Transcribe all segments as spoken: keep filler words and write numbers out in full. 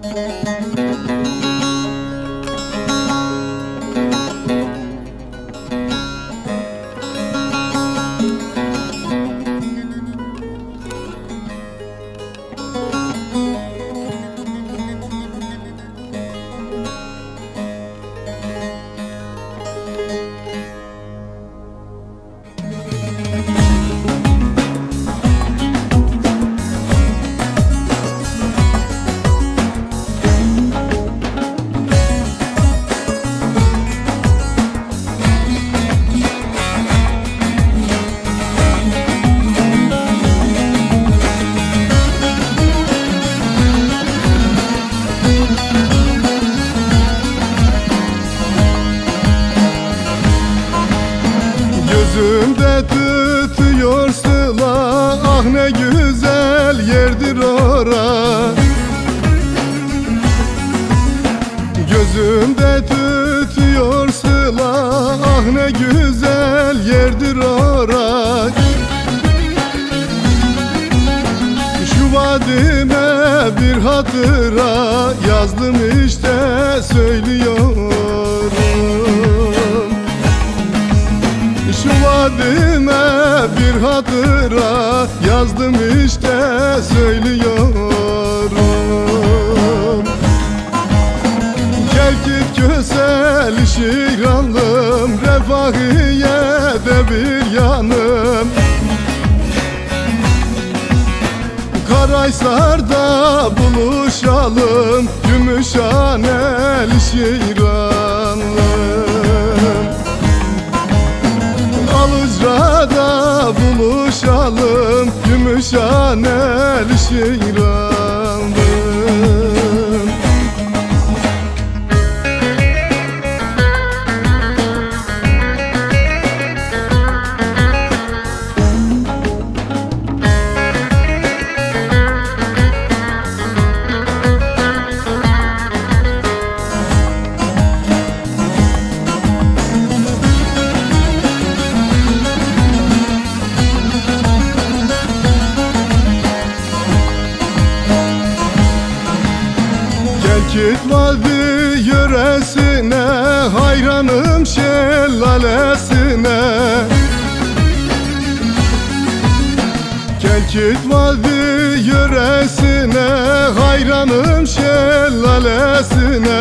Gözümde tütüyor sıla, ah ne güzel yerdir ora. Gözümde tütüyor sıla, ah ne güzel yerdir ora. Şu vadime bir hatıra yazdım işte söylüyorum. Şu vadime bir hatıra yazdım işte söylüyorum. Gel git kösel şiranlım, Refahiye'de bir yanım. Karahisar'da buluşalım, Gümüşhaneli şiranlım. Alıcra'da buluşalım, Gümüşhaneli şiranlım. Git vadi yöresine, hayranım şelalesine. Gel git vadi yöresine, hayranım şelalesine.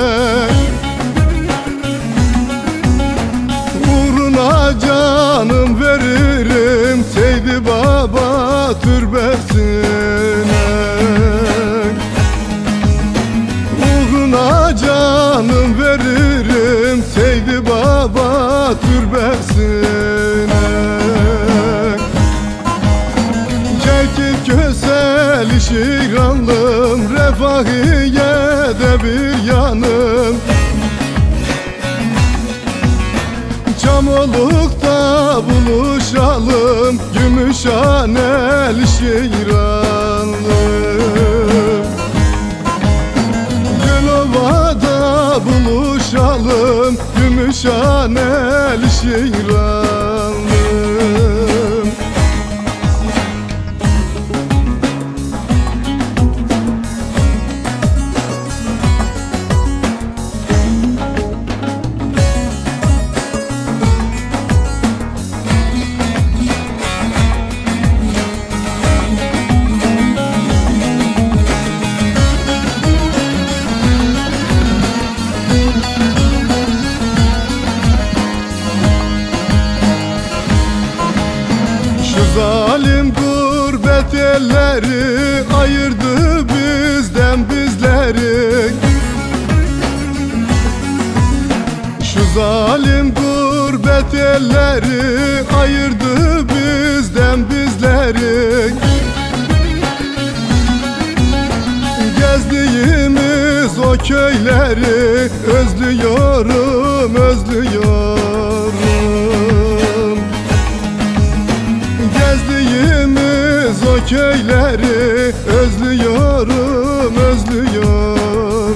Uğruna canım veririm, Seydi Baba türbesine. Uğruna canım veririm, Seydi Baba türbesine. Çekip kösel şiranlım, Refahiye'de bir yanım. Çamoluk'ta buluşalım, Gümüşhaneli şiranlım. Gölova'da buluşalım, Gümüşhaneli şiranlım. Zalim gurbet elleri ayırdı bizden bizleri. Şu zalim gurbet elleri ayırdı bizden bizleri. Gezdiğimiz o köyleri özlüyorum, özlüyorum. Gezdiğimiz o köyleri özlüyorum, özlüyorum.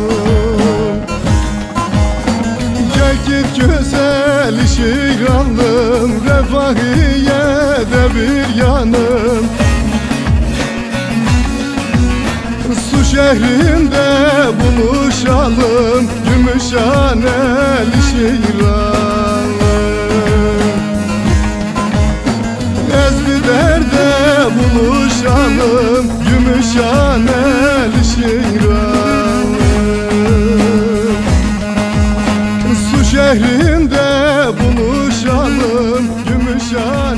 Gel git güzel şiranlım, Refahiye'de bir yanım. Su şehrinde buluşalım, Gümüşhaneli Şiranlı. Ezgiler'de buluşalım, Gümüşhaneli Şiranlı. Su şehrinde buluşalım, Gümüşhaneli